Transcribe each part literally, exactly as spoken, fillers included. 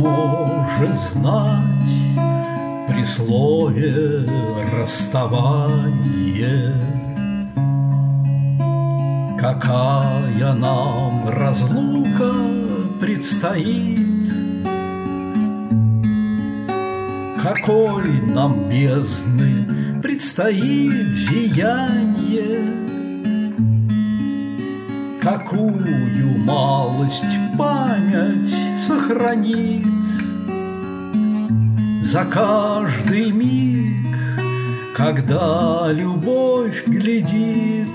может знать при слове расставание? Какая нам разлука предстоит, какой нам бездны предстоит зиянье, какую малость память сохранит за каждый миг, когда любовь глядит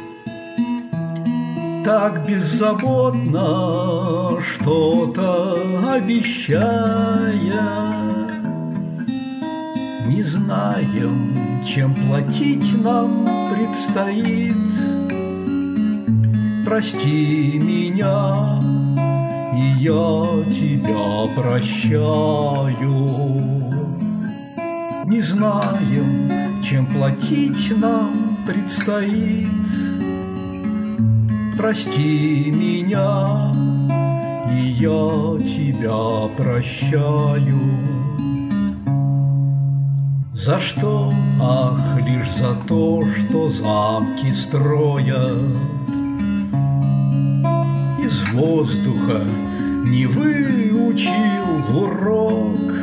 так беззаботно, что-то обещая. Не знаем, чем платить нам предстоит. Прости меня, и я тебя прощаю. Не знаем, чем платить нам предстоит. Прости меня, и я тебя прощаю. За что? Ах, лишь за то, что замки строят из воздуха, не выучил урок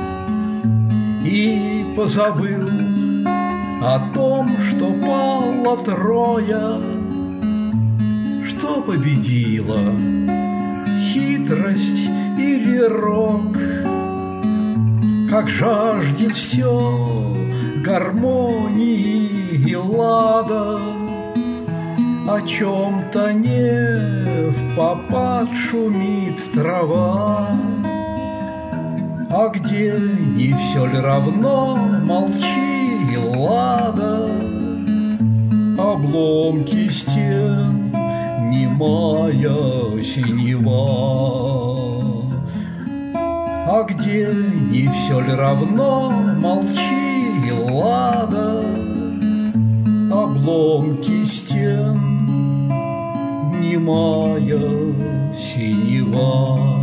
и позабыл о том, что пало Троя. Что победила, хитрость или рок? Как жаждет все гармонии и лада, о чем-то не впопад шумит трава. А где не все ли равно, молчи и лада. Обломки стен, немая синева. А где не все ли равно, молчи и лада. Обломки стен, немая синева.